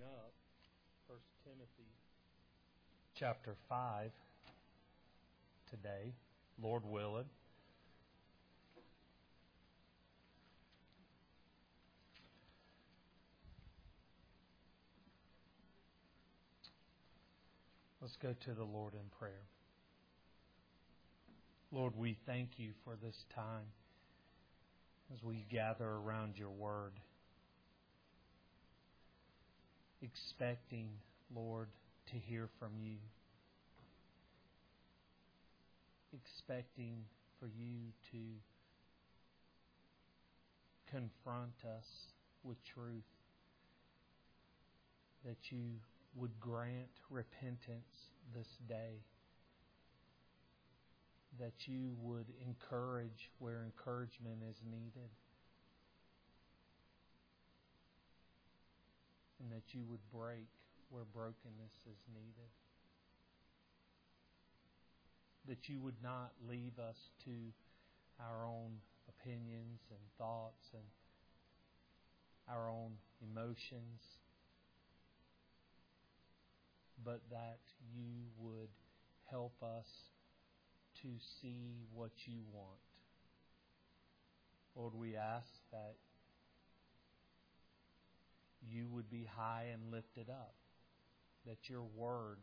up 1 Timothy chapter 5 today, Lord willing. Let's go to the Lord in prayer. Lord, we thank you for this time as we gather around your word, expecting, Lord, to hear from you, expecting for you to confront us with truth, that you would grant repentance this day, that you would encourage where encouragement is needed, and that you would break where brokenness is needed, that you would not leave us to our own opinions and thoughts and our own emotions, but that you would help us to see what you want. Lord, we ask that you would be high and lifted up, that your word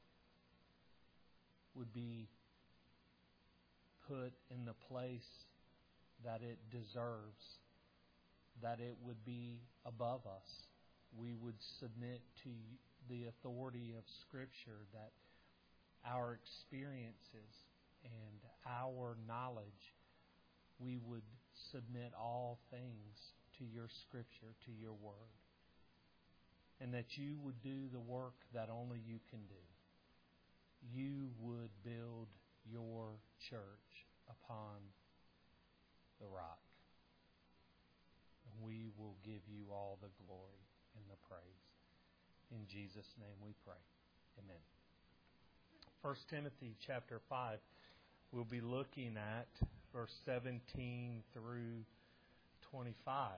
would be put in the place that it deserves, that it would be above us. We would submit to the authority of Scripture, that our experiences and our knowledge, we would submit all things to your Scripture, to your Word, and that you would do the work that only you can do. You would build your church upon the rock. And we will give you all the glory and the praise. In Jesus' name we pray. Amen. 1 Timothy chapter 5, we'll be looking at verse 17 through 25.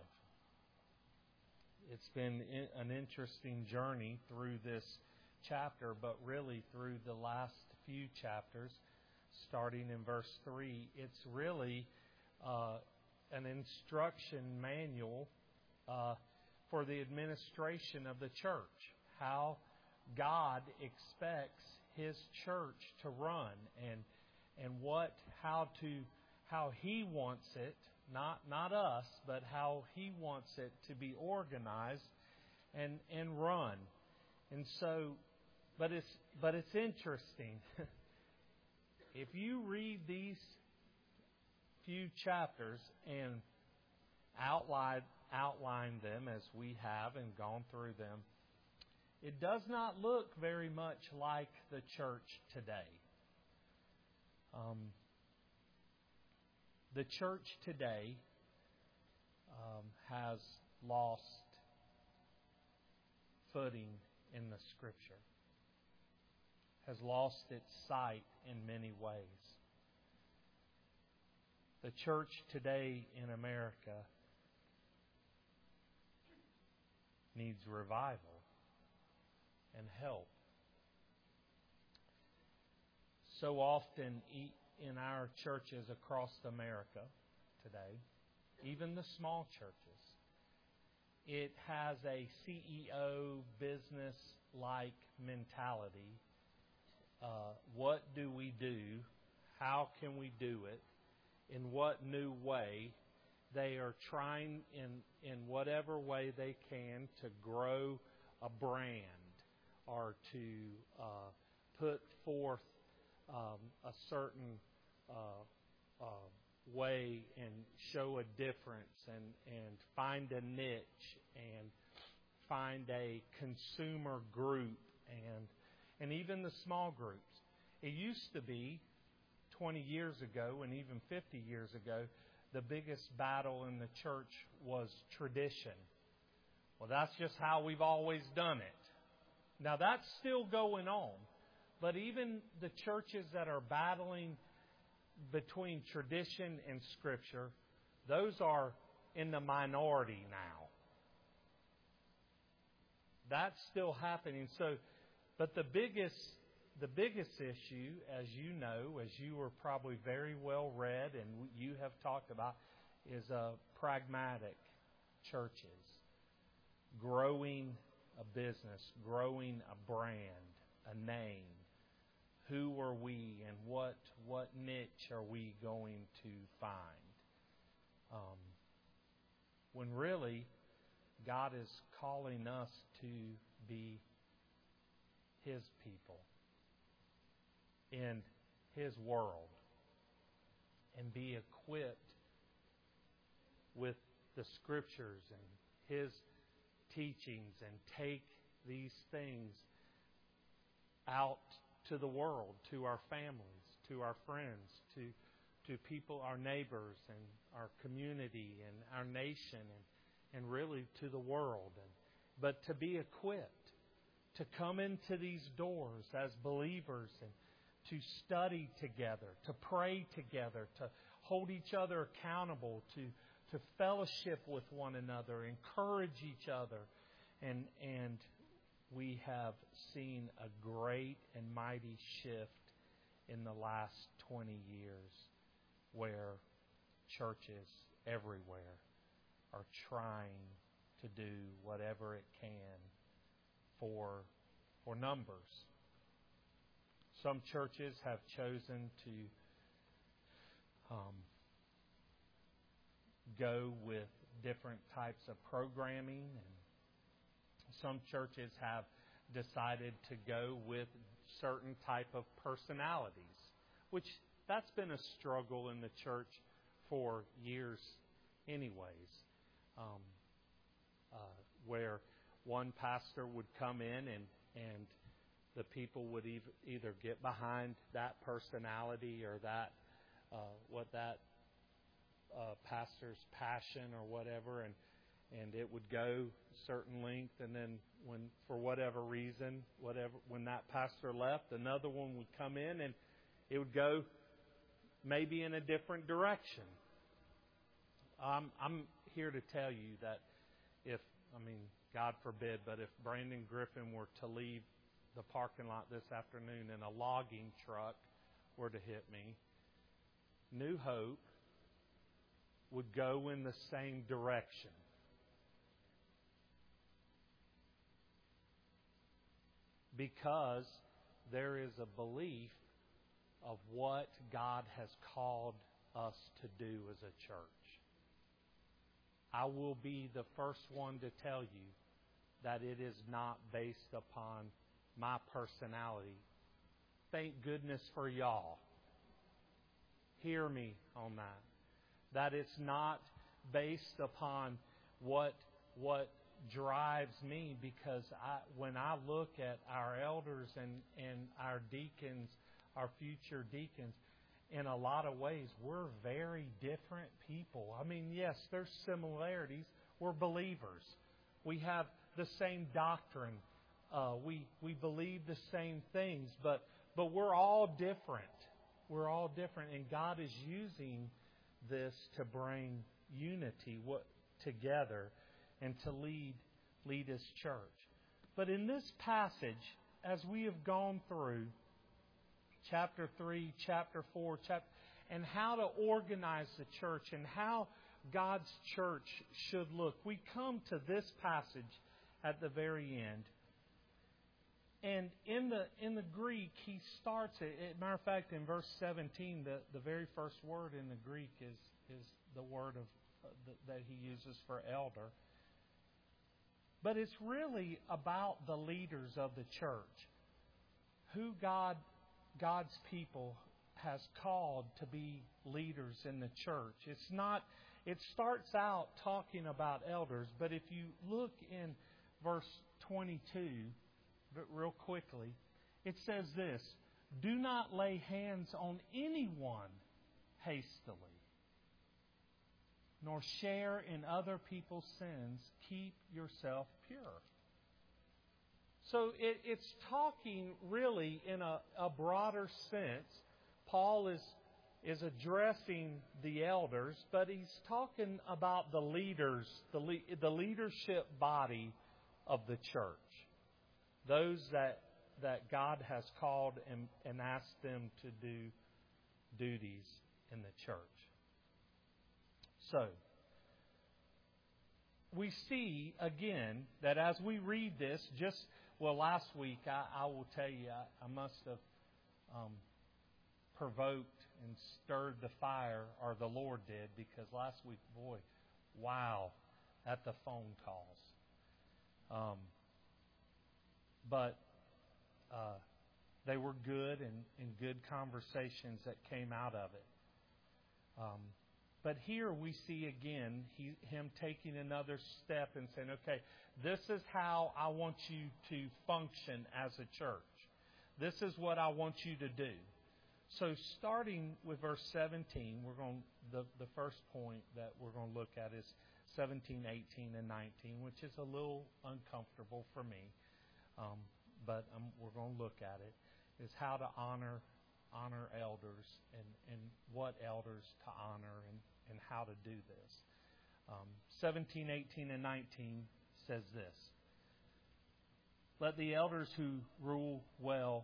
It's been an interesting journey through this chapter, but really through the last few chapters, starting in verse 3. It's really an instruction manual for the administration of the church, how God expects His church to run, and how He wants it, not us, but how He wants it to be organized and run. And so, but it's interesting. If you read these few chapters and outline them as we have and gone through them, it does not look very much like the church today. The church today has lost footing in the Scripture, has lost its sight in many ways. The church today in America needs revival and help. So often in our churches across America today, even the small churches, it has a CEO business-like mentality. What do we do? How can we do it? In what new way? They are trying in whatever way they can to grow a brand or to put forth a certain way and show a difference and find a niche and find a consumer group and even the small groups. It used to be 20 years ago and even 50 years ago, the biggest battle in the church was tradition. Well, that's just how we've always done it. Now, that's still going on. But even the churches that are battling between tradition and Scripture, those are in the minority now. that's still happening. So, but the biggest issue, as you know, as you were probably very well read and you have talked about, is pragmatic churches. Growing a business, growing a brand, a name. Who are we and what niche are we going to find? When really, God is calling us to be His people in His world and be equipped with the Scriptures and His teachings and take these things out to the world, to our families, to our friends, to people, our neighbors and our community and our nation and really to the world. But to be equipped, to come into these doors as believers and to study together, to pray together, to hold each other accountable, to fellowship with one another, encourage each other. And we have seen a great and mighty shift in the last 20 years where churches everywhere are trying to do whatever it can for numbers. Some churches have chosen to go with different types of programming, and some churches have decided to go with certain type of personalities, which that's been a struggle in the church for years anyways, where one pastor would come in and the people would either get behind that personality or that what that pastor's passion or whatever, and it would go a certain length, and then when for whatever reason, when that pastor left, another one would come in and it would go maybe in a different direction. I'm here to tell you that God forbid, but if Brandon Griffin were to leave the parking lot this afternoon and a logging truck were to hit me, New Hope would go in the same direction. Because there is a belief of what God has called us to do as a church. I will be the first one to tell you that it is not based upon my personality. Thank goodness for y'all. Hear me on that. That it's not based upon what drives me, because when I look at our elders and our deacons, our future deacons, in a lot of ways, we're very different people. Yes, there's similarities. We're believers. We have the same doctrine. We believe the same things, but we're all different. We're all different, and God is using this to bring unity together and to lead His church. But in this passage, as we have gone through chapter 3, chapter 4, and how to organize the church and how God's church should look, we come to this passage at the very end. And in the Greek, he starts it. Matter of fact, in verse 17, the very first word in the Greek is the word that he uses for elder. But it's really about the leaders of the church, who God's people has called to be leaders in the church. It starts out talking about elders, but if you look in verse 22, real quickly, it says this: do not lay hands on anyone hastily, nor share in other people's sins. Keep yourself pure. So it's talking really in a broader sense. Paul is addressing the elders, but he's talking about the leaders, the leadership body of the church. those that God has called and asked them to do duties in the church. So, we see again that as we read this, last week I will tell you I must have provoked and stirred the fire, or the Lord did, because last week, boy, wow, at the phone calls. But they were good and good conversations that came out of it. But here we see again him taking another step and saying, okay, this is how I want you to function as a church. This is what I want you to do. So starting with verse 17, the first point that we're going to look at is 17, 18, and 19, which is a little uncomfortable for me. But we're going to look at it, is how to honor elders and what elders to honor and how to do this. 17, 18, and 19 says this: let the elders who rule well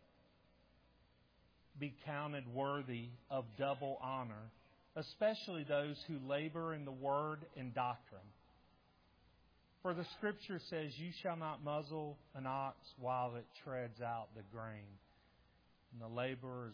be counted worthy of double honor, especially those who labor in the word and doctrine. For the Scripture says, you shall not muzzle an ox while it treads out the grain. And the laborer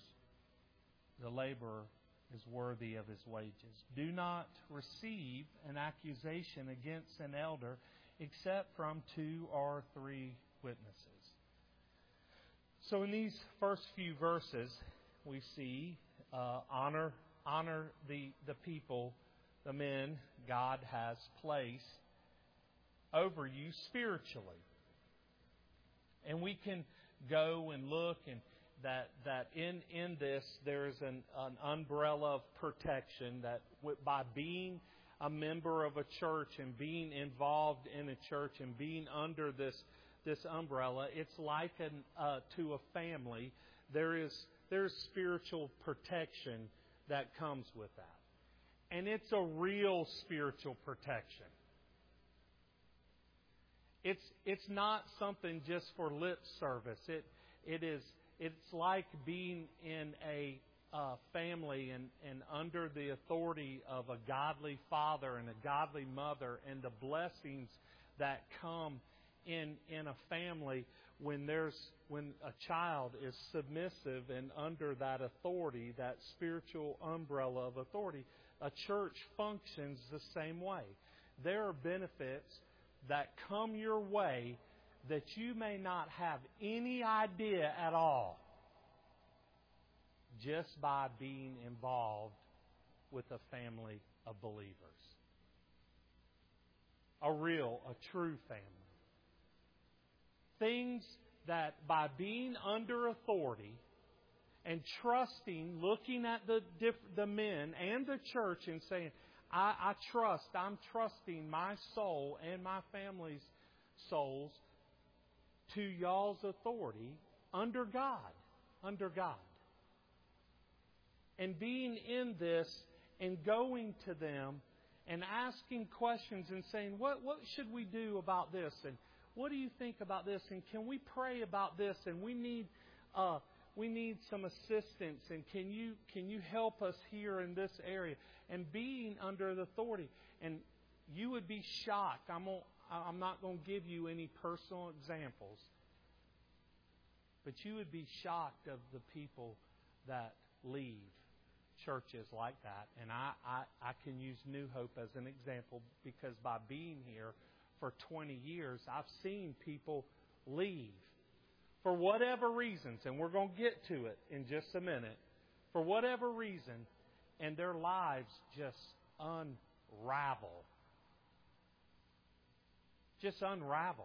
is worthy of his wages. Do not receive an accusation against an elder except from 2 or 3 witnesses. So in these first few verses, we see honor the people, the men God has placed over you spiritually. And we can go and look, and that in this there is an umbrella of protection, that by being a member of a church and being involved in a church and being under this umbrella, it's likened to a family. There's spiritual protection that comes with that. And it's a real spiritual protection. It's not something just for lip service. It's like being in a family and under the authority of a godly father and a godly mother, and the blessings that come in a family when a child is submissive and under that authority, that spiritual umbrella of authority. A church functions the same way. There are benefits that come your way that you may not have any idea at all, just by being involved with a family of believers. A true family. Things that by being under authority and trusting, looking at the men and the church and saying, I'm trusting my soul and my family's souls to y'all's authority under God. And being in this and going to them and asking questions and saying, what should we do about this? And what do you think about this? And can we pray about this? And we need some assistance. And can you help us here in this area? And being under the authority. And you would be shocked. I'm not going to give you any personal examples, but you would be shocked of the people that leave churches like that. And I can use New Hope as an example, because by being here for 20 years, I've seen people leave for whatever reasons, and we're going to get to it in just a minute, for whatever reason, and their lives just unravel. Just unravel.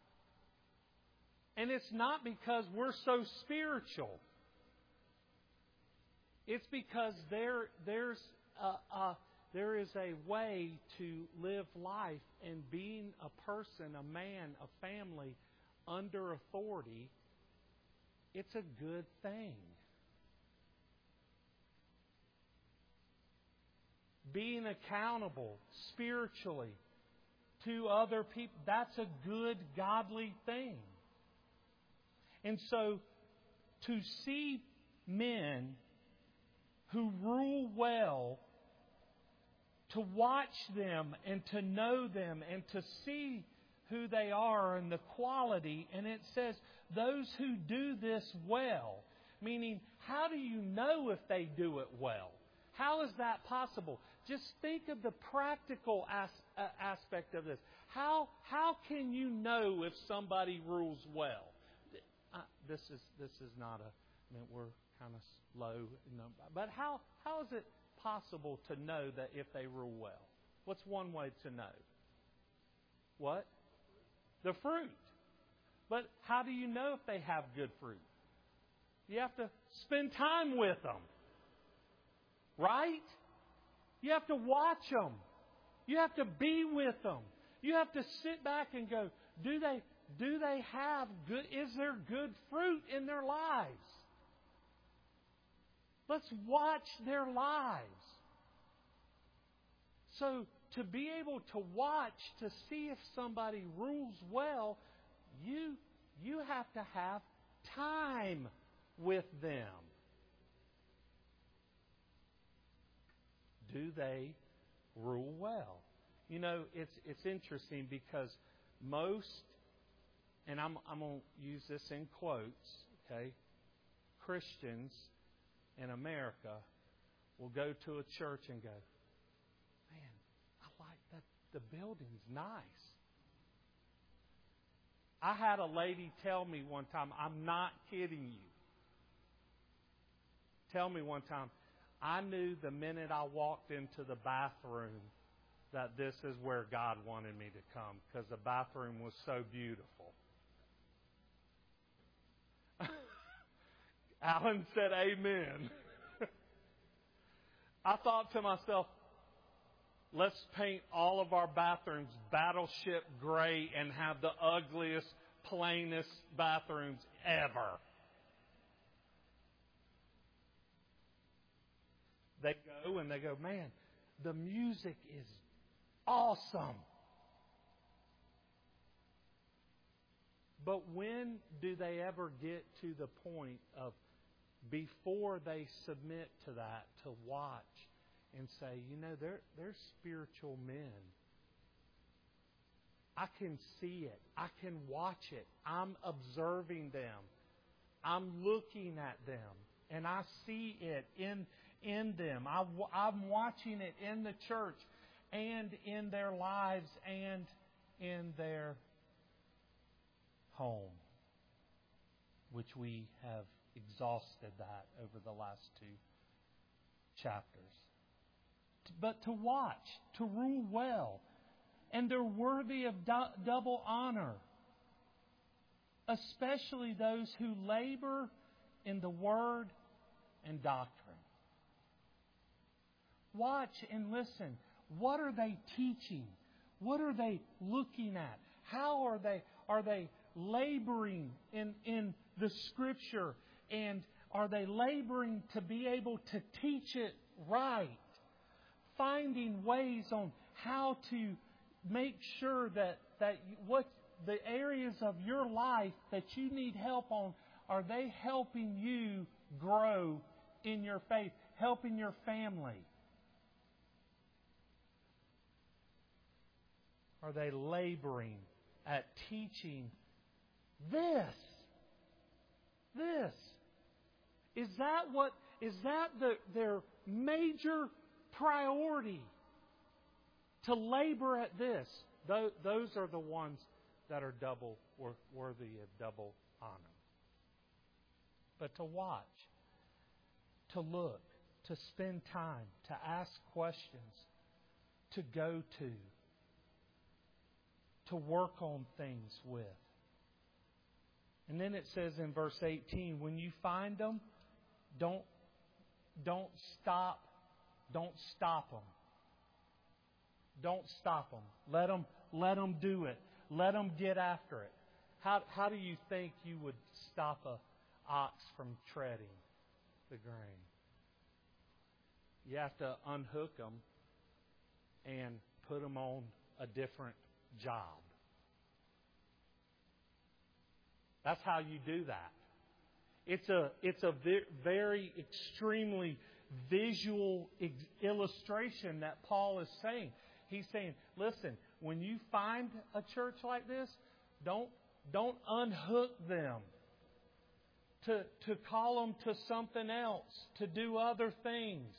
And it's not because we're so spiritual. It's because there is a way to live life, and being a person, a man, a family under authority, it's a good thing. Being accountable spiritually to other people, that's a good, godly thing. And so to see men who rule well, to watch them and to know them and to see who they are and the quality. And it says, those who do this well. Meaning, how do you know if they do it well? How is that possible? Just think of the practical aspect of this. How can you know if somebody rules well? This is not a. I mean, we're kind of slow, but how is it possible to know that if they rule well? What's one way to know? What? The fruit. But how do you know if they have good fruit? You have to spend time with them. Right? You have to watch them. You have to be with them. You have to sit back and go, do they have good, is there good fruit in their lives? Let's watch their lives. So to be able to watch, to see if somebody rules well, you have to have time with them. Do they rule well? You know, it's interesting because most, and I'm going to use this in quotes, okay, Christians in America will go to a church and go, man, I like that. The building's nice. I had a lady tell me one time, I'm not kidding you. Tell me one time, I knew the minute I walked into the bathroom that this is where God wanted me to come because the bathroom was so beautiful. Alan said amen. I thought to myself, let's paint all of our bathrooms battleship gray and have the ugliest, plainest bathrooms ever. They go and they go, man, the music is awesome. But when do they ever get to the point of, before they submit to that, to watch and say, you know, they're spiritual men. I can see it. I can watch it. I'm observing them. I'm looking at them. And I see it in them. I'm watching it in the church and in their lives and in their home, which we have exhausted that over the last 2 chapters. But to watch, to rule well, and they're worthy of double honor, especially those who labor in the word and doctrine. Watch and listen. What are they teaching? What are they looking at? How are they laboring in the Scripture? And are they laboring to be able to teach it right? Finding ways on how to make sure that what the areas of your life that you need help on, are they helping you grow in your faith, helping your family? Are they laboring at teaching this? Is that their major priority? To labor at this. Those are the ones that are double worthy of double honor. But to watch, to look, to spend time, to ask questions, to go to work on things with. And then it says in verse 18, when you find them, don't stop them. Don't stop them. Let them do it. Let them get after it. How do you think you would stop an ox from treading the grain? You have to unhook them and put them on a different job. That's how you do that. It's a very extremely visual illustration that Paul is saying. He's saying, listen, when you find a church like this, don't unhook them to call them to something else, to do other things,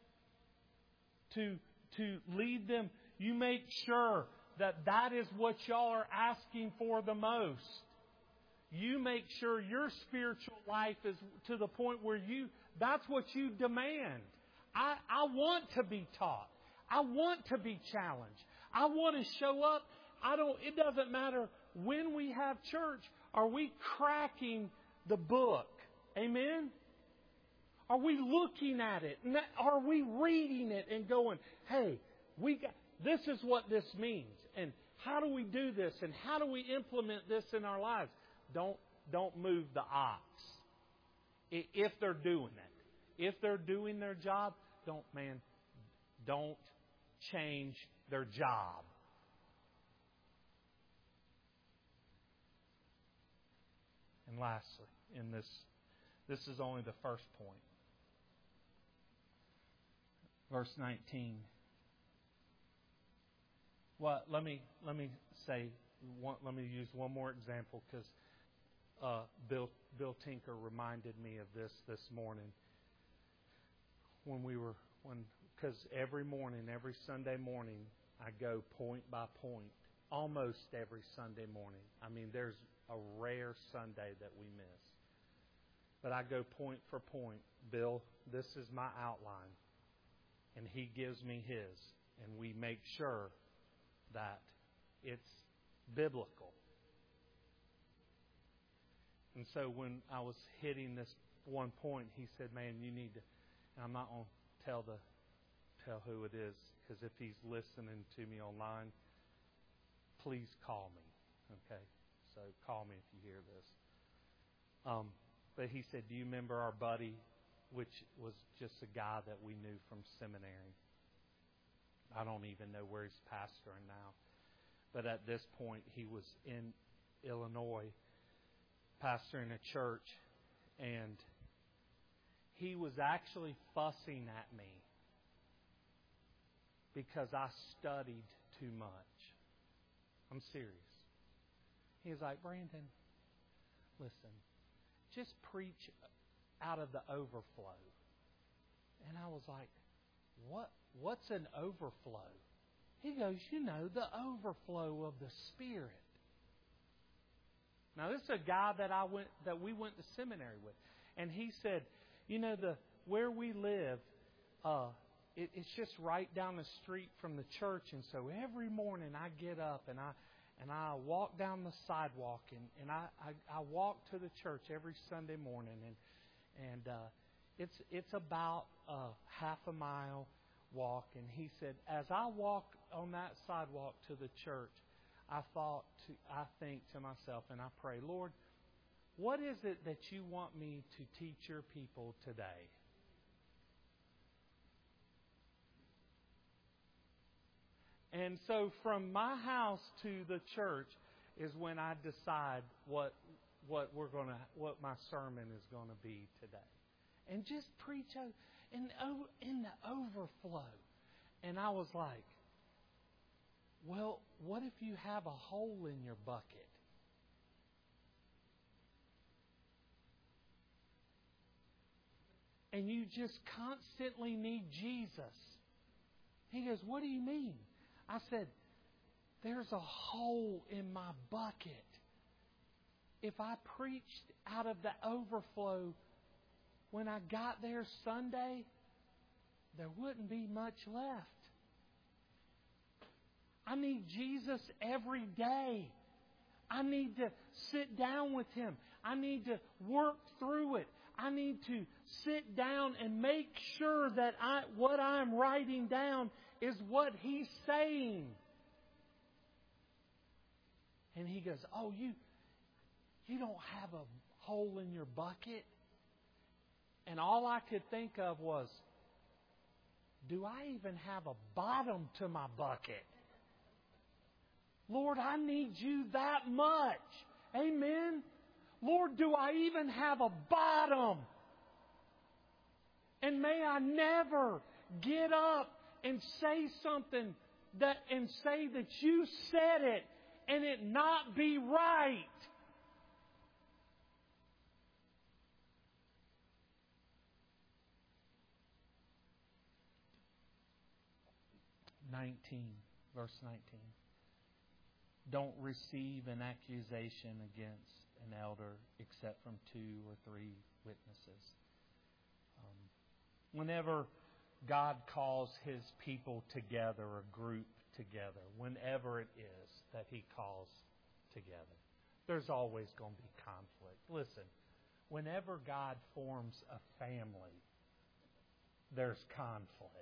to lead them. You make sure that is what y'all are asking for the most. You make sure your spiritual life is to the point where that's what you demand. I want to be taught. I want to be challenged. I want to show up. It doesn't matter when we have church. Are we cracking the book? Amen? Are we looking at it? Are we reading it and going, hey, this is what this means. And how do we do this? And how do we implement this in our lives? Don't move the ox. If they're doing it. If they're doing their job, don't change their job. And lastly, in this is only the first point. Verse 19. Well, let me use one more example because Bill Tinker reminded me of this morning because every Sunday morning I go point by point, almost every Sunday morning. I mean, there's a rare Sunday that we miss, but I go point for point. Bill, this is my outline, and he gives me his, and we make sure that it's biblical. And so when I was hitting this one point, he said, man, you need to, and I'm not going to tell who it is, because if he's listening to me online, please call me. Okay? So call me if you hear this. But he said, do you remember our buddy, which was just a guy that we knew from seminary? I don't even know where he's pastoring now. But at this point, he was in Illinois, pastoring a church, and he was actually fussing at me because I studied too much. I'm serious. He was like, Brandon, listen, just preach out of the overflow. And I was like, what's an overflow? He goes, the overflow of the Spirit. Now, this is a guy that we went to seminary with. And he said, where we live, it's just right down the street from the church. And so every morning I get up and I walk down the sidewalk and I walk to the church every Sunday morning. And it's about a half a mile walk. And he said, as I walk on that sidewalk to the church, I think to myself and I pray, Lord, what is it that you want me to teach your people today? And so from my house to the church is when I decide what my sermon is going to be today. And just preach in the overflow. And I was like, well, what if you have a hole in your bucket? And you just constantly need Jesus. He goes, what do you mean? I said, there's a hole in my bucket. If I preached out of the overflow when I got there Sunday, there wouldn't be much left. I need Jesus every day. I need to sit down with Him. I need to work through it. I need to sit down and make sure that what I'm writing down is what He's saying. And he goes, oh, you don't have a hole in your bucket? And all I could think of was, do I even have a bottom to my bucket? Lord, I need you that much. Amen? Lord, do I even have a bottom? And may I never get up and say something and say that you said it and it not be right. Verse 19. Don't receive an accusation against an elder except from 2 or 3 witnesses. Whenever God calls His people together, a group together, whenever it is that He calls together, there's always going to be conflict. Listen, whenever God forms a family, there's conflict.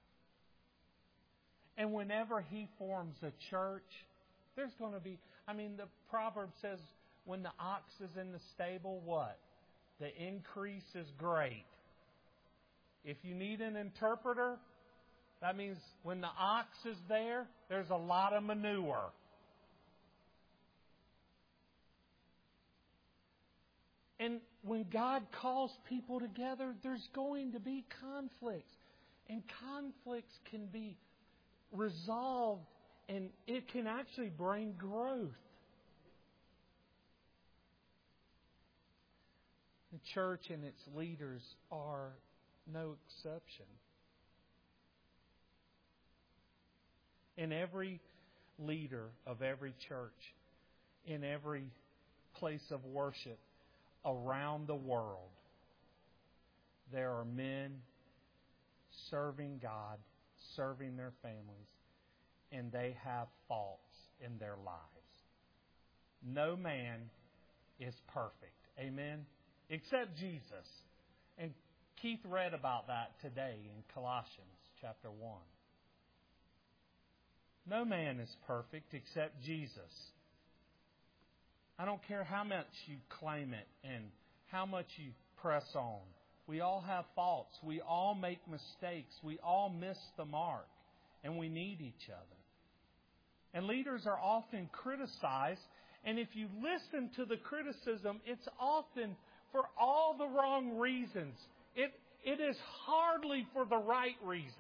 And whenever He forms a church, there's going to be, the proverb says, when the ox is in the stable, what? The increase is great. If you need an interpreter, that means when the ox is there, there's a lot of manure. And when God calls people together, there's going to be conflicts. And conflicts can be resolved, and it can actually bring growth. The church and its leaders are no exception. In every leader of every church, in every place of worship around the world, there are men serving God, serving their families, and they have faults in their lives. No man is perfect. Amen? Except Jesus. And Keith read about that today in Colossians chapter 1. No man is perfect except Jesus. I don't care how much you claim it and how much you press on. We all have faults. We all make mistakes. We all miss the mark. And we need each other. And leaders are often criticized. And if you listen to the criticism, it's often for all the wrong reasons. It is hardly for the right reasons.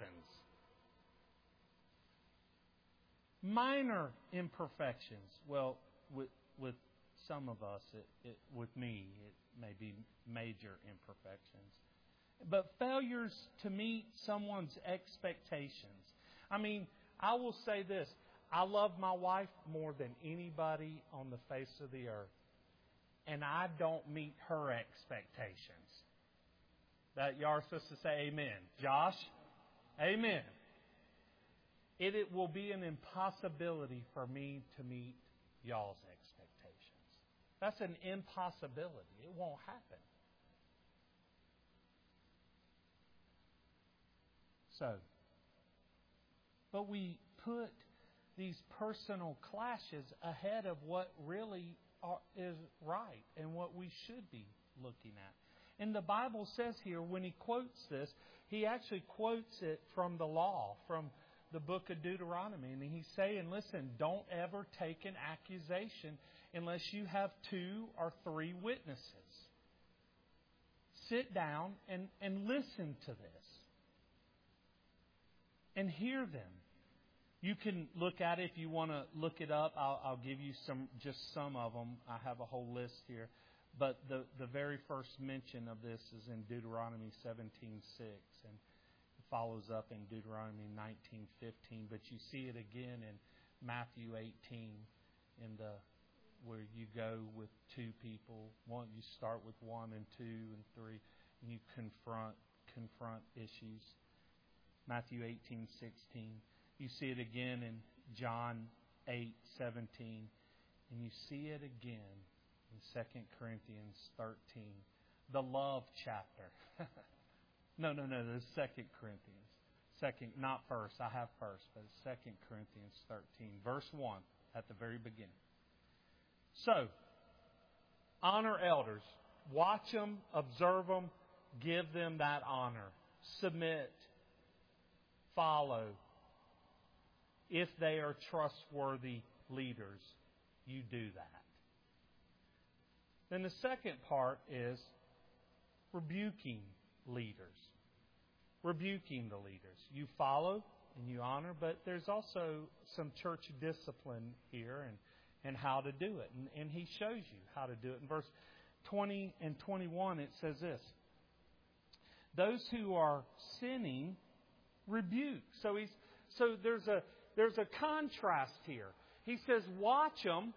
Minor imperfections. Well, with some of us, with me, it may be major imperfections. But failures to meet someone's expectations. I will say this. I love my wife more than anybody on the face of the earth. And I don't meet her expectations. That y'all are supposed to say amen. Josh? Amen. It will be an impossibility for me to meet y'all's expectations. That's an impossibility. It won't happen. But we put these personal clashes ahead of what really is right and what we should be looking at. And the Bible says here, when he quotes this, he actually quotes it from the law, from the book of Deuteronomy. And he's saying, listen, don't ever take an accusation unless you have 2 or 3 witnesses. Sit down and listen to this. And hear them. You can look at it if you want to look it up. I'll give you some of them. I have a whole list here. But the very first mention of this is in Deuteronomy 17:6, and it follows up in Deuteronomy 19:15. But you see it again in Matthew 18, where you go with 2 people. You start with 1 and 2 and 3, and you confront issues. Matthew 18:16. You see it again in John 8:17, and you see it again in 2 Corinthians 13, the love chapter. No, the 2 Corinthians. Second, not first. I have first, but 2 Corinthians 13, verse 1 at the very beginning. So, honor elders. Watch them, observe them, give them that honor. Submit. Follow. If they are trustworthy leaders, you do that. Then the second part is rebuking leaders. Rebuking the leaders. You follow and you honor, but there's also some church discipline here and how to do it. And he shows you how to do it. In verse 20 and 21, it says this: those who are sinning, rebuke. So there's a contrast here. He says, watch them,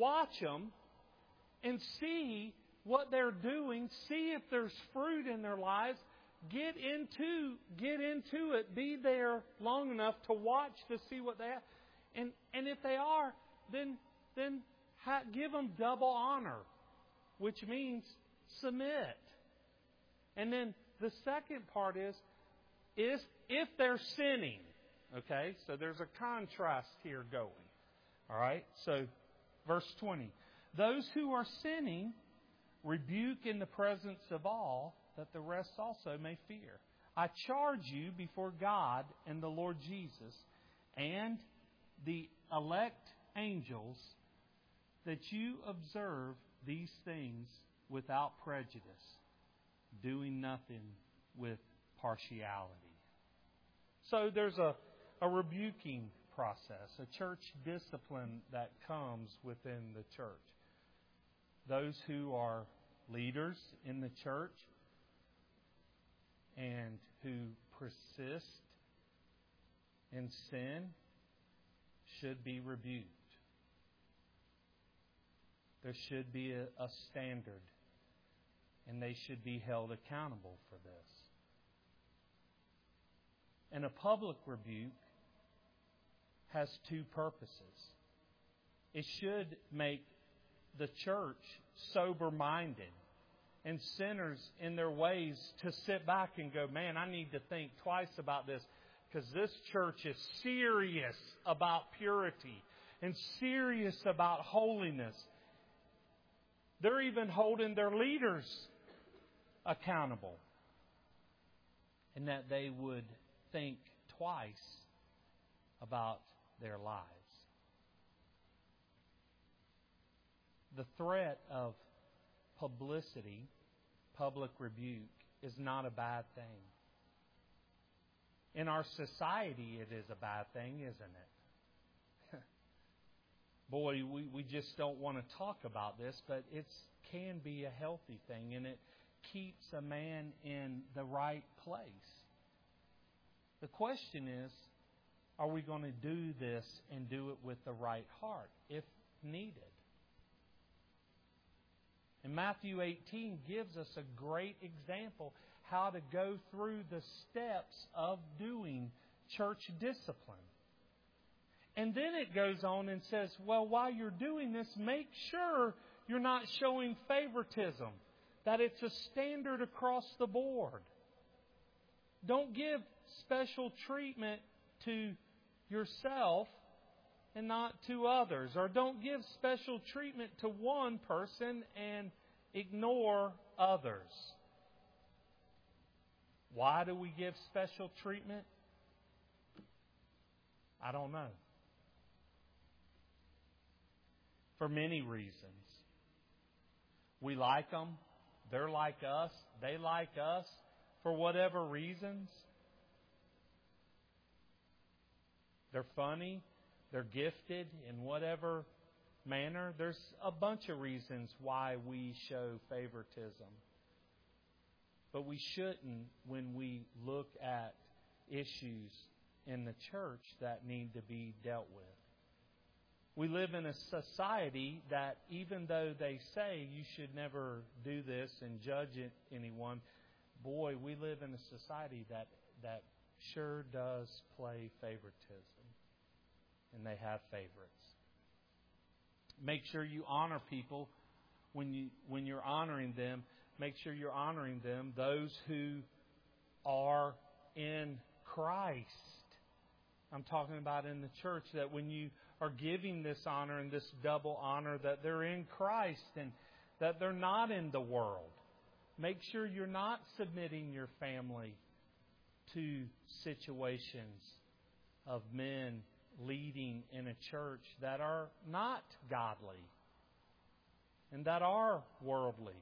and see what they're doing. See if there's fruit in their lives. Get into it. Be there long enough to watch to see what they have. And if they are, then give them double honor, which means submit. And then the second part is if they're sinning. Okay, so there's a contrast here going. All right, so verse 20. Those who are sinning, rebuke in the presence of all, that the rest also may fear. I charge you before God and the Lord Jesus and the elect angels that you observe these things without prejudice, doing nothing with partiality. So there's a rebuking process, a church discipline that comes within the church. Those who are leaders in the church and who persist in sin should be rebuked. There should be a standard, and they should be held accountable for this. And a public rebuke has two purposes. It should make the church sober-minded and sinners in their ways to sit back and go, man, I need to think twice about this, because this church is serious about purity and serious about holiness. They're even holding their leaders accountable. And that they would think twice about their lives. The threat of publicity, public rebuke, is not a bad thing. In our society, it is a bad thing, isn't it? Boy, we just don't want to talk about this, but it can be a healthy thing, and it keeps a man in the right place. The question is, are we going to do this and do it with the right heart, if needed? And Matthew 18 gives us a great example how to go through the steps of doing church discipline. And then it goes on and says, well, while you're doing this, make sure you're not showing favoritism, that it's a standard across the board. Don't give special treatment to yourself and not to others. Or don't give special treatment to one person and ignore others. Why do we give special treatment? I don't know. For many reasons. We like them. They're like us. They like us. For whatever reasons. They're funny. They're gifted in whatever manner. There's a bunch of reasons why we show favoritism. But we shouldn't when we look at issues in the church that need to be dealt with. We live in a society that, even though they say you should never do this and judge anyone, boy, we live in a society that sure does play favoritism. And they have favorites. Make sure you honor people when you're honoring them. Make sure you're honoring them, those who are in Christ. I'm talking about in the church, that when you are giving this honor and this double honor, that they're in Christ and that they're not in the world. Make sure you're not submitting your family to situations of men leading in a church that are not godly. and that are worldly.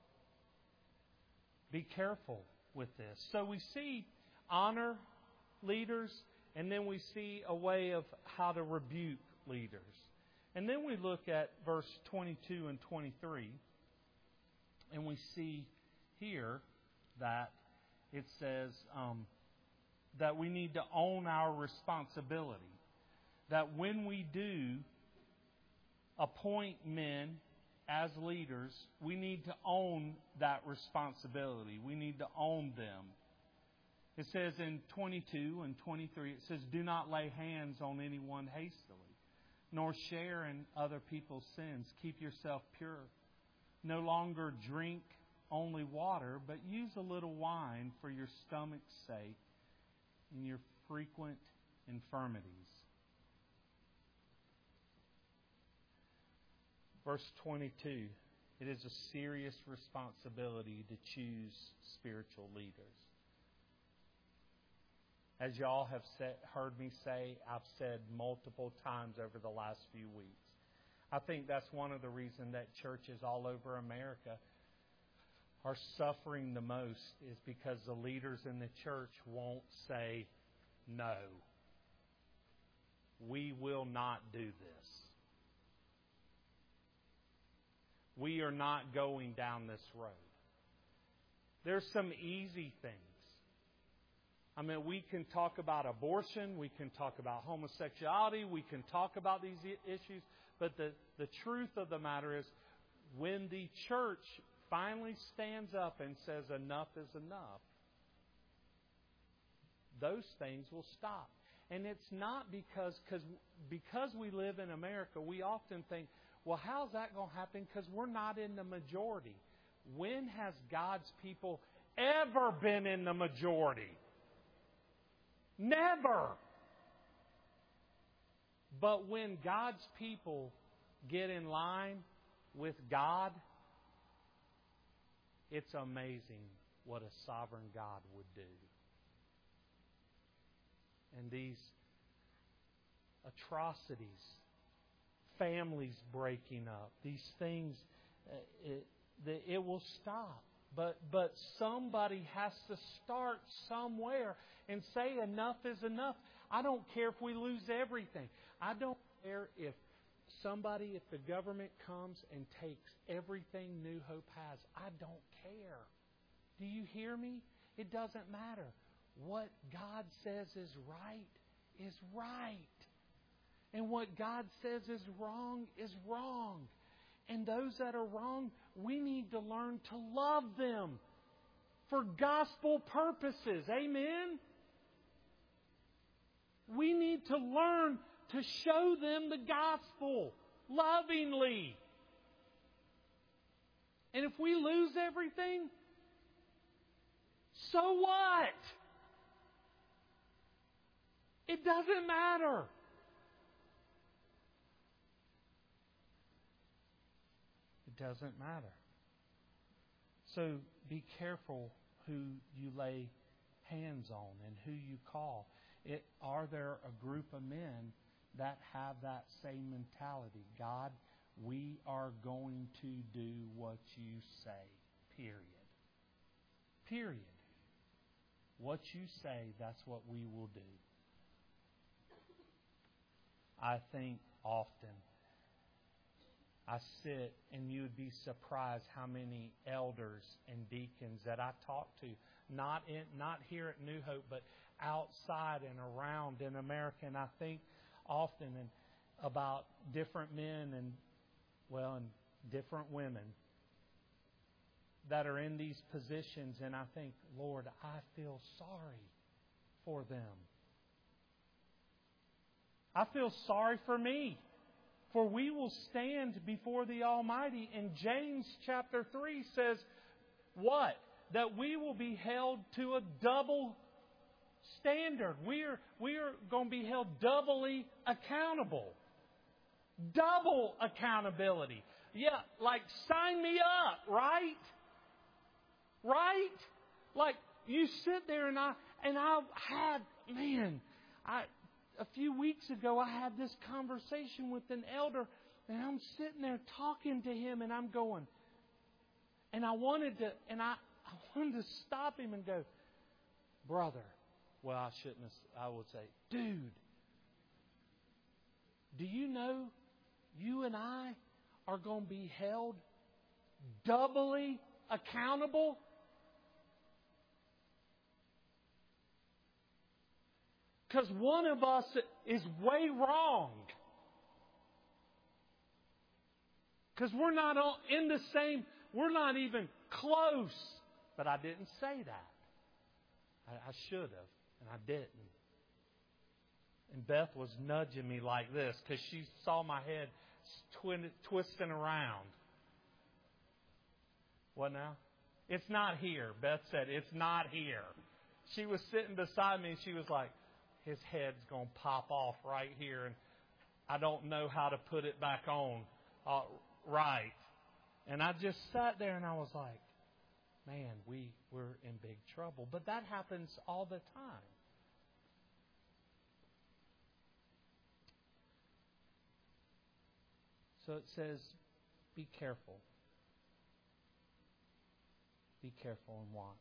Be careful with this. So we see honor leaders, and then we see a way of how to rebuke leaders. And then we look at verse 22 and 23, and we see here that it says that we need to own our responsibility. That when we do appoint men as leaders, we need to own that responsibility. We need to own them. It says in 22 and 23, it says, do not lay hands on anyone hastily, nor share in other people's sins. Keep yourself pure. No longer drink only water, but use a little wine for your stomach's sake in your frequent infirmities. Verse 22, it is a serious responsibility to choose spiritual leaders. As y'all have heard me say, I've said multiple times over the last few weeks, I think that's one of the reasons that churches all over America are suffering the most is because the leaders in the church won't say no. We will not do this. We are not going down this road. There's some easy things. I mean, we can talk about abortion, we can talk about homosexuality, we can talk about these issues, but the truth of the matter is when the church finally stands up and says enough is enough, those things will stop. And it's not because we live in America, we often think, well, how's that going to happen? Because we're not in the majority. When has God's people ever been in the majority? Never. But when God's people get in line with God, it's amazing what a sovereign God would do. And these atrocities, families breaking up, these things, it will stop. But somebody has to start somewhere and say enough is enough. I don't care if we lose everything. I don't care if the government comes and takes everything New Hope has. I don't care. Do you hear me? It doesn't matter. What God says is right. And what God says is wrong. And those that are wrong, we need to learn to love them for gospel purposes. Amen? We need to learn to show them the gospel lovingly. And if we lose everything, so what? It doesn't matter. It doesn't matter. So be careful who you lay hands on and who you call. Are there a group of men that have that same mentality? God, we are going to do what you say. Period. What you say, that's what we will do. I think often I sit and you would be surprised how many elders and deacons that I talk to, not here at New Hope, but outside and around in America. And I think often about different men and different women that are in these positions, and I think, Lord, I feel sorry for them. I feel sorry for me. For we will stand before the Almighty. And James chapter 3 says, what? That we will be held to a double standard. We are going to be held doubly accountable. Double accountability. Yeah, like sign me up, right? Right? Like you sit there and a few weeks ago, I had this conversation with an elder, And I'm sitting there talking to him, and I'm going, and I wanted to stop him and go, brother. Well, I shouldn't have. I would say, dude, do you know you and I are going to be held doubly accountable? Because one of us is way wrong. Because we're not in the same, we're not even close. But I didn't say that. I should have, and I didn't. And Beth was nudging me like this because she saw my head twisting around. What now? It's not here. Beth said, it's not here. She was sitting beside me and she was like, his head's going to pop off right here, and I don't know how to put it back on right. And I just sat there and I was like, man, we're in big trouble. But that happens all the time. So it says, be careful. Be careful and watch.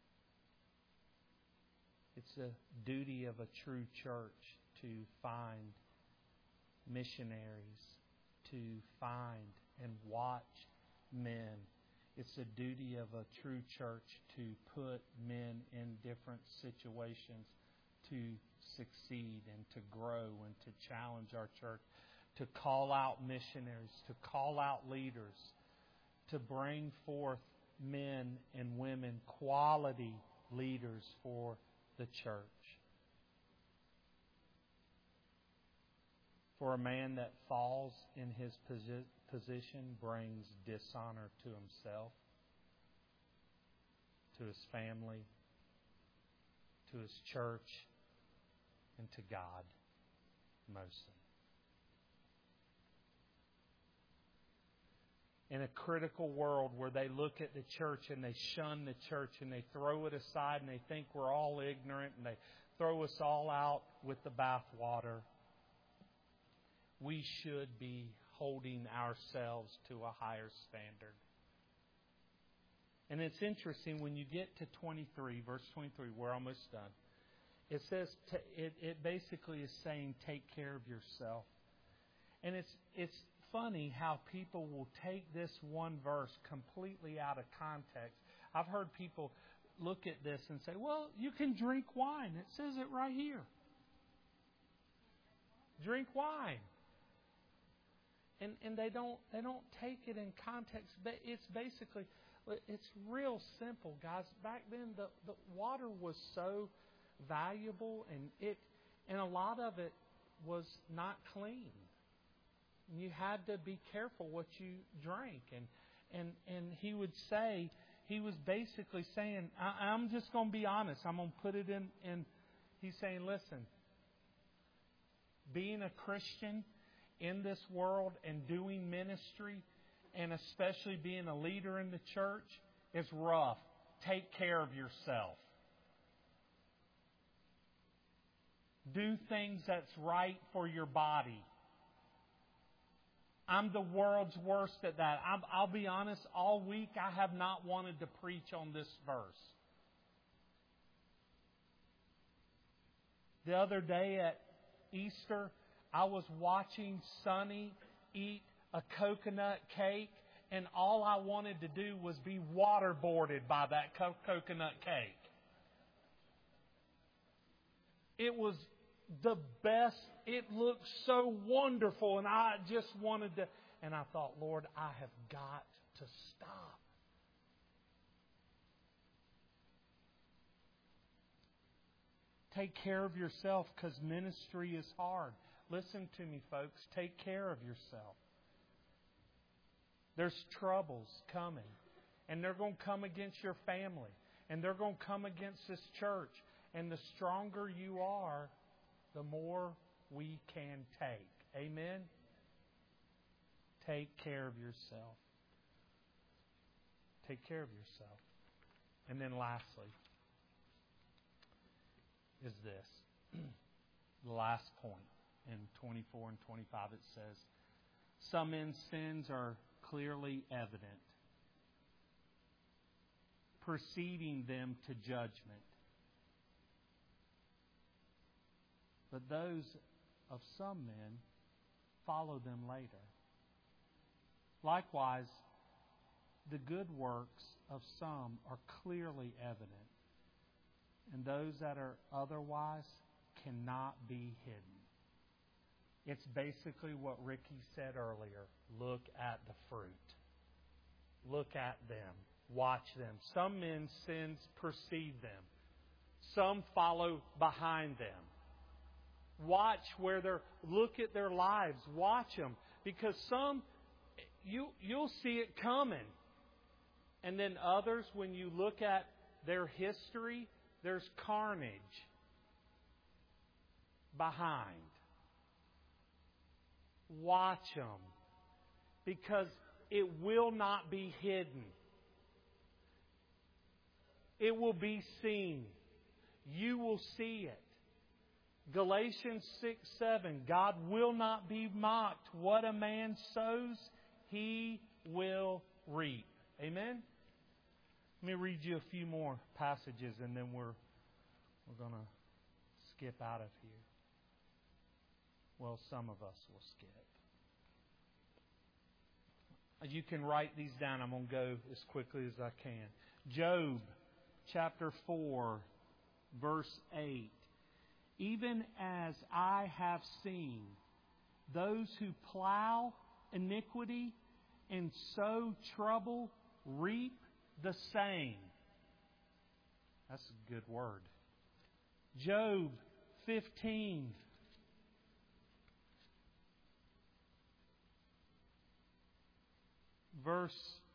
It's a duty of a true church to find missionaries, to find and watch men. It's a duty of a true church to put men in different situations to succeed and to grow and to challenge our church, to call out missionaries, to call out leaders, to bring forth men and women, quality leaders for the church. For a man that falls in his position brings dishonor to himself, to his family, to his church, and to God mostly. In a critical world where they look at the church and they shun the church and they throw it aside and they think we're all ignorant and they throw us all out with the bathwater, we should be holding ourselves to a higher standard. And it's interesting when you get to 23, verse 23, we're almost done. It says, it basically is saying, take care of yourself. And it's funny how people will take this one verse completely out of context. I've heard people look at this and say, well, you can drink wine. It says it right here. Drink wine. And they don't take it in context. It's basically, it's real simple, guys. Back then, the water was so valuable, and a lot of it was not clean. You had to be careful what you drank. And he would say, he was basically saying, I'm just going to be honest. I'm going to put it in. He's saying, listen, being a Christian in this world and doing ministry, and especially being a leader in the church, is rough. Take care of yourself. Do things that's right for your body. I'm the world's worst at that. I'll be honest, all week I have not wanted to preach on this verse. The other day at Easter, I was watching Sonny eat a coconut cake, and all I wanted to do was be waterboarded by that coconut cake. It was the best. It looked so wonderful, and I just wanted to. And I thought, Lord, I have got to stop. Take care of yourself, because ministry is hard. Listen to me, folks. Take care of yourself. There's troubles coming. And they're going to come against your family. And they're going to come against this church. And the stronger you are, the more we can take. Amen? Take care of yourself. Take care of yourself. And then lastly is this. The last point. In 24 and 25 it says, Some men's sins are clearly evident, preceding them to judgment. But those of some men follow them later. Likewise, the good works of some are clearly evident, and those that are otherwise cannot be hidden. It's basically what Ricky said earlier. Look at the fruit. Look at them. Watch them. Some men's sins precede them. Some follow behind them. Watch look at their lives. Watch them. Because some, you'll see it coming. And then others, when you look at their history, there's carnage behind. Watch them. Because it will not be hidden. It will be seen. You will see it. Galatians 6:7, God will not be mocked. What a man sows, he will reap. Amen? Let me read you a few more passages and then we're going to skip out of here. Well, some of us will skip. You can write these down. I'm going to go as quickly as I can. Job chapter 4, verse 8. Even as I have seen, those who plow iniquity and sow trouble reap the same. That's a good word. Job 15. Verse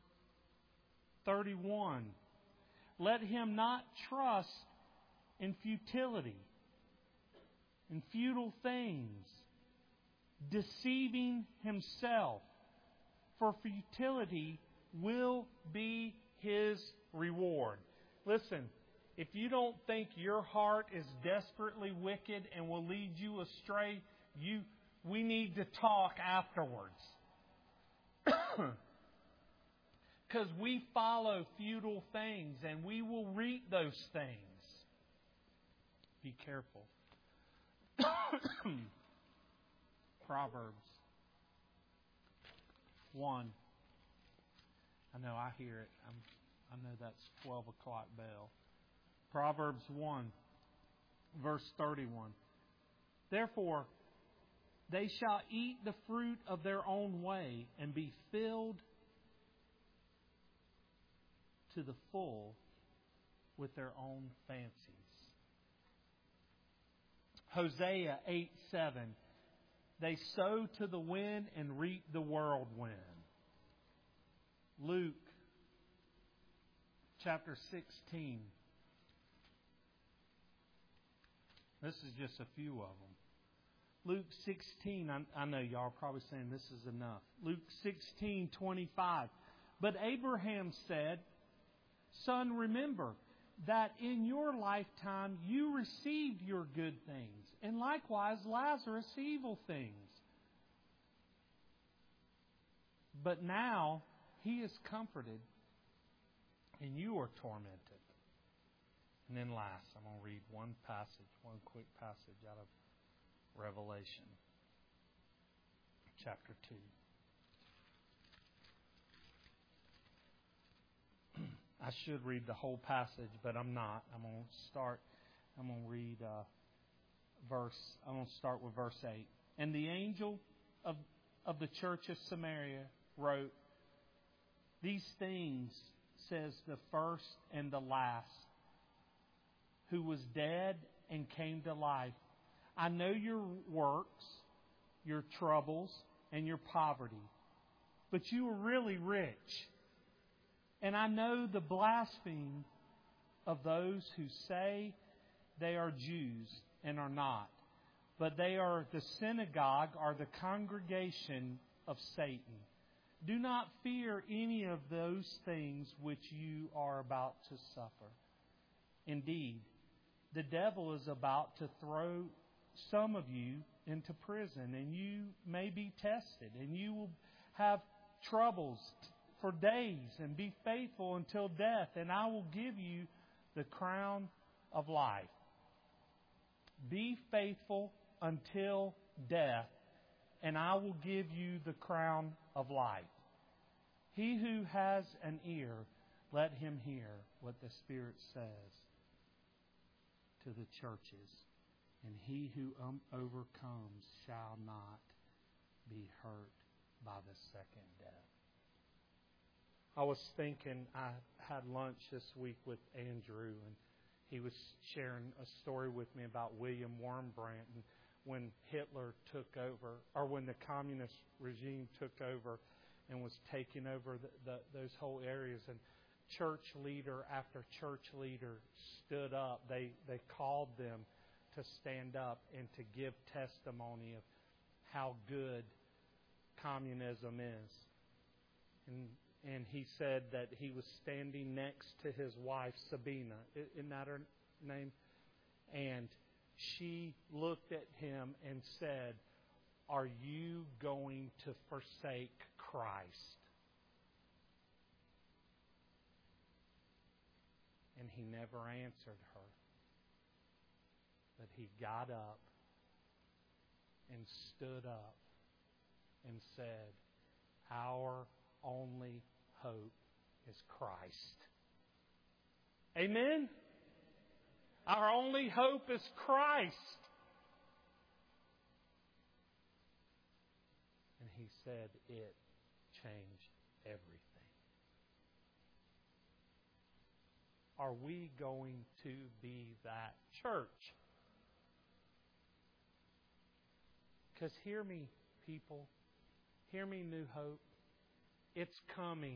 31. Let him not trust in futility, in futile things, deceiving himself, for futility will be his reward. Listen, if you don't think your heart is desperately wicked and will lead you astray, we need to talk afterwards. Because we follow futile things and we will reap those things. Be careful. Proverbs 1. I know, I hear it. I know that's 12 o'clock bell. Proverbs 1, verse 31. Therefore, they shall eat the fruit of their own way and be filled to the full with their own fancies. Hosea 8:7. They sow to the wind and reap the whirlwind. Luke chapter 16. This is just a few of them. Luke 16. I know y'all are probably saying this is enough. Luke 16:25. But Abraham said, Son, remember that in your lifetime you received your good things, and likewise Lazarus evil things. But now he is comforted, and you are tormented. And then last, I'm going to read one quick passage out of Revelation, chapter 2. I should read the whole passage, but I'm not. I'm going to read I'm going to start with verse 8. And the angel of the church of Samaria wrote, These things says the first and the last, who was dead and came to life. I know your works, your troubles, and your poverty, but you are really rich. And I know the blasphemy of those who say they are Jews and are not, but they are the synagogue or the congregation of Satan. Do not fear any of those things which you are about to suffer. Indeed, the devil is about to throw some of you into prison, and you may be tested, and you will have troubles for days, and be faithful until death, and I will give you the crown of life. Be faithful until death, and I will give you the crown of life. He who has an ear, let him hear what the Spirit says to the churches. And he who overcomes shall not be hurt by the second death. I was thinking, I had lunch this week with Andrew, and he was sharing a story with me about William Wurmbrand, and when Hitler took over, or when the communist regime took over and was taking over those whole areas, and church leader after church leader stood up. They called them to stand up and to give testimony of how good communism is. And he said that he was standing next to his wife, Sabina. Isn't that her name? And she looked at him and said, "Are you going to forsake Christ?" And he never answered her. But he got up and stood up and said, "Our only hope is Christ." Amen? Our only hope is Christ. And he said it changed everything. Are we going to be that church? Because hear me, people. Hear me, New Hope. It's coming.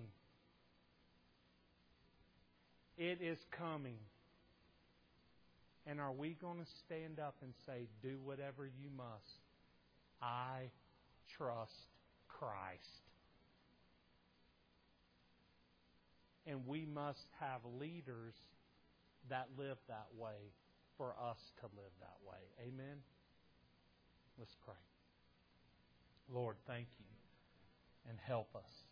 It is coming. And are we going to stand up and say, "Do whatever you must. I trust Christ"? And we must have leaders that live that way for us to live that way. Amen? Let's pray. Lord, thank you and help us.